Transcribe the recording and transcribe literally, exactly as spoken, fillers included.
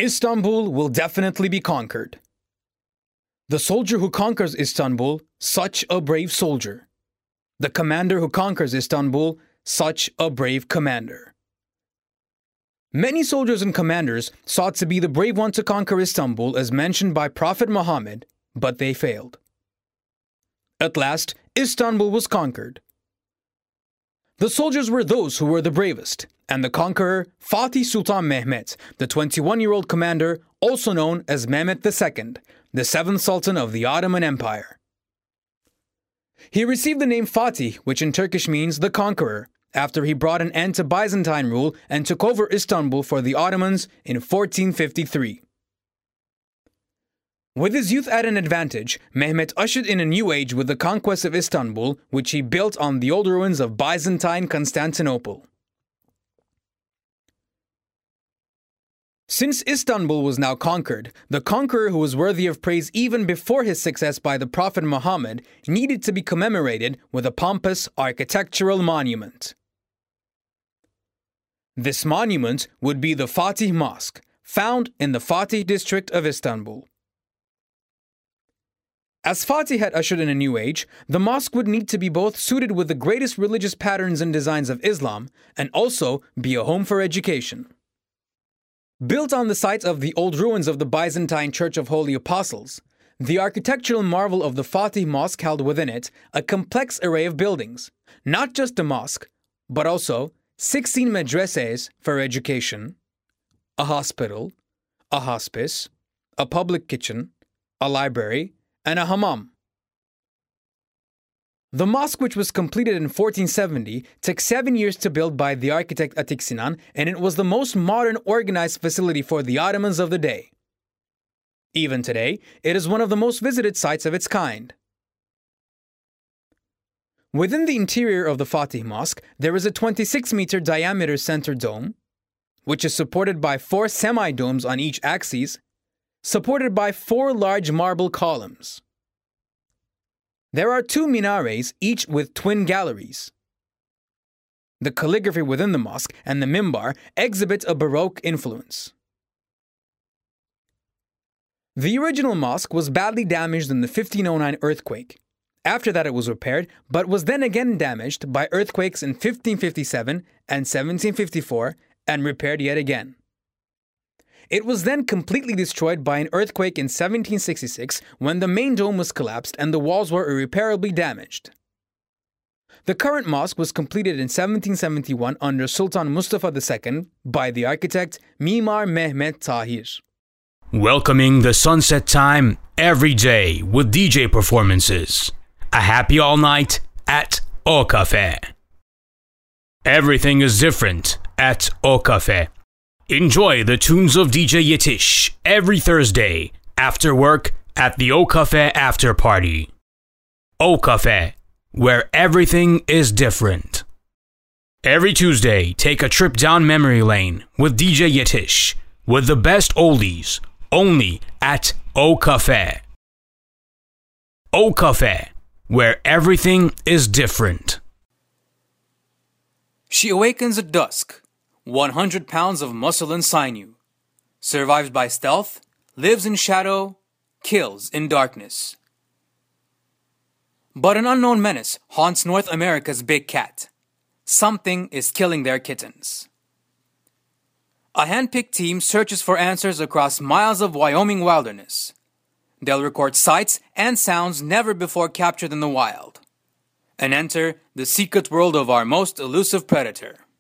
Istanbul will definitely be conquered. The soldier who conquers Istanbul, such a brave soldier. The commander who conquers Istanbul, such a brave commander. Many soldiers and commanders sought to be the brave one to conquer Istanbul as mentioned by Prophet Muhammad, but they failed. At last, Istanbul was conquered. The soldiers were those who were the bravest, and the conqueror, Fatih Sultan Mehmet, the twenty-one-year-old commander, also known as Mehmet the Second, the seventh Sultan of the Ottoman Empire. He received the name Fatih, which in Turkish means the conqueror, after he brought an end to Byzantine rule and took over Istanbul for the Ottomans in fourteen fifty-three. With his youth at an advantage, Mehmet ushered in a new age with the conquest of Istanbul, which he built on the old ruins of Byzantine Constantinople. Since Istanbul was now conquered, the conqueror who was worthy of praise even before his success by the Prophet Muhammad needed to be commemorated with a pompous architectural monument. This monument would be the Fatih Mosque, found in the Fatih district of Istanbul. As Fatih had ushered in a new age, the mosque would need to be both suited with the greatest religious patterns and designs of Islam and also be a home for education. Built on the site of the old ruins of the Byzantine Church of Holy Apostles, the architectural marvel of the Fatih Mosque held within it a complex array of buildings, not just a mosque, but also sixteen medreses for education, a hospital, a hospice, a public kitchen, a library, and a hammam. The mosque, which was completed in fourteen seventy, took seven years to build by the architect Atik Sinan, and it was the most modern organized facility for the Ottomans of the day. Even today, it is one of the most visited sites of its kind. Within the interior of the Fatih Mosque, there is a twenty-six meter diameter center dome, which is supported by four semi-domes on each axis, supported by four large marble columns. There are two minarets, each with twin galleries. The calligraphy within the mosque and the mimbar exhibit a Baroque influence. The original mosque was badly damaged in the fifteen oh nine earthquake. After that it was repaired, but was then again damaged by earthquakes in fifteen fifty-seven and seventeen fifty-four and repaired yet again. It was then completely destroyed by an earthquake in seventeen sixty-six when the main dome was collapsed and the walls were irreparably damaged. The current mosque was completed in seventeen seventy-one under Sultan Mustafa the Second by the architect Mimar Mehmet Tahir. Welcoming the sunset time every day with D J performances. A happy all night at O Cafe. Everything is different at O Cafe. Enjoy the tunes of D J Yetish every Thursday after work at the O Cafe After Party. O Cafe, where everything is different. Every Tuesday, take a trip down memory lane with D J Yetish with the best oldies only at O Cafe. O Cafe, where everything is different. She awakens at dusk. one hundred pounds of muscle and sinew, survives by stealth, lives in shadow, kills in darkness. But an unknown menace haunts North America's big cat. Something is killing their kittens. A hand-picked team searches for answers across miles of Wyoming wilderness. They'll record sights and sounds never before captured in the wild. And enter the secret world of our most elusive predator.